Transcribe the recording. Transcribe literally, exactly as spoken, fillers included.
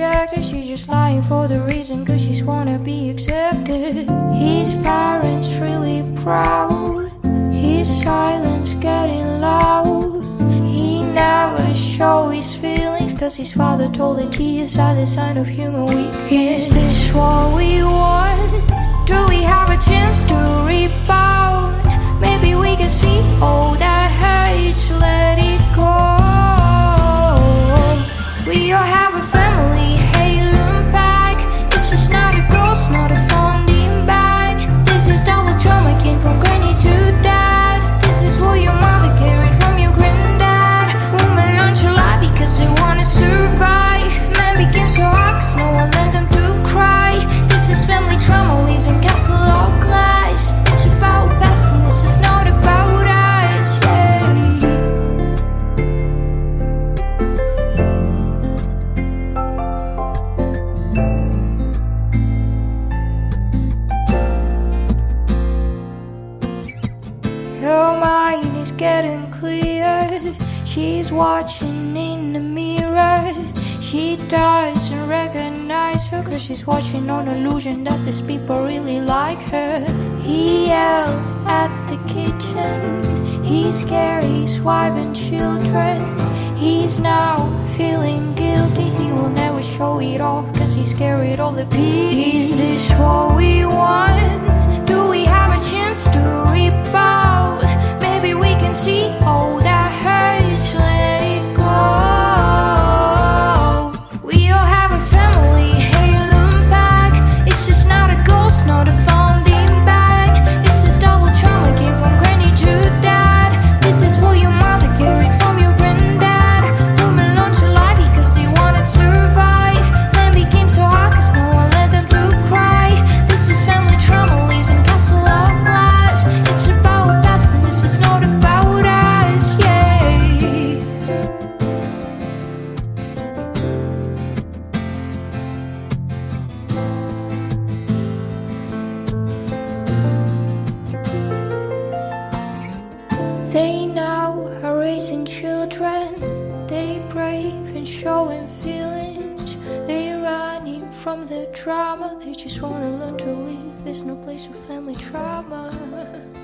rejected. She's just lying for the reason, cause she's wanna be accepted. His parents really proud, his silence getting loud. He never show his feelings, cause his father told the tears are the sign of human weakness. Is this what we want? Do we have a chance to rebound? Maybe we can see all that hurts, let it go. We all have a family, hey, look back. This is not a ghost, not a funding bag. This is double trauma, came from granny to dad. This is what your mother carried from your granddad. Women learn to lie because they wanna survive. Men became so hard cause no one let them to cry. This is family trauma, leaves in castle of glass. It's about past and this is not about us, yeah. Her mind is getting clear. She's watching in the mirror. She doesn't recognize her, cause she's watching on illusion that these people really like her. He yelled at the kitchen. He's scared his wife and children. He's now feeling guilty. He will never show it off, cause he's carried all the peace. Is this what we want? Do we have a chance to rebound? Maybe we can see all that hurts, let it go. We all have a family, hey, look back. It's just not a ghost, not a funding bag. This is double trauma, came from granny to dad. This is what your mother carried from your granddad. Women learn to lie because they wanna survive. Men became so hard cause no one let them to cry. This is family trauma, leaves in castle of glass. It's about past and this is not about us, yeah. They now are raising children. They brave and showing feelings. They running from the drama. They just wanna learn to live. There's no place for family trauma.